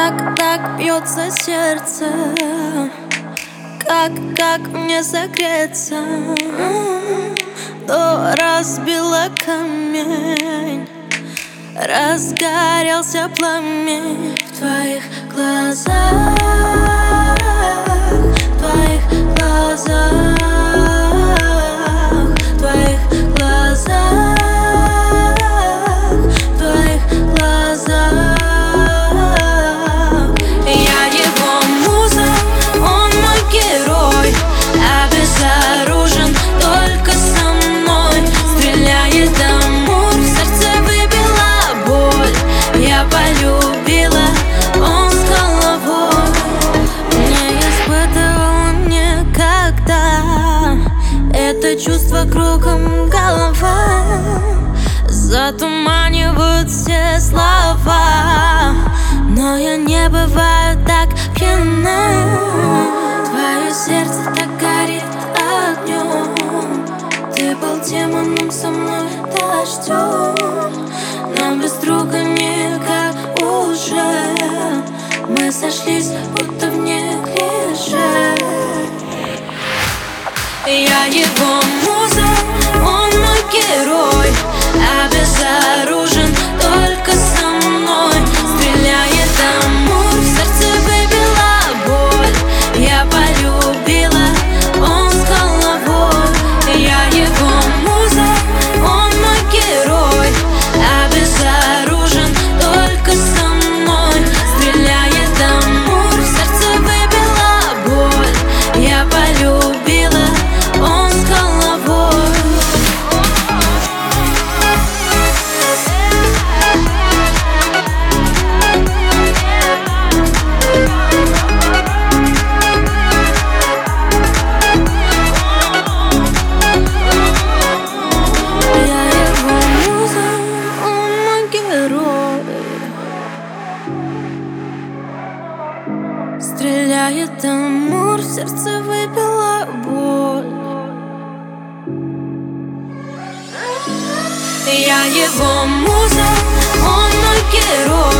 как бьется сердце, как мне согреться. То разбила камень, разгорелся пламень в твоих глазах, в твоих глазах, в твоих глазах, в твоих глазах. Я его муза, он мой герой, обезоружен только со мной. Стреляет Амур, в сердце выбила боль. Я полюбила, он с головой. Не испытывал никогда это чувство кругом голова. Затуманивают все слова, но я не бываю так пьяна. Твое сердце так горит огнем. Ты был демоном, со мной дождем. Нам без друга никак уже. Мы сошлись, будто в неглиже. Я его муза, он мой герой, обезоружен только со мной. Стреляет Амур, в сердце выбила боль. Я полюбила, он с головой. Я его муза, он мой герой, обезоружен только со мной. Стреляет Амур, в сердце выбила боль. Я полюбила, он с головой. Стреляет Амур, в сердце выбила боль. Я его муза, он мой герой.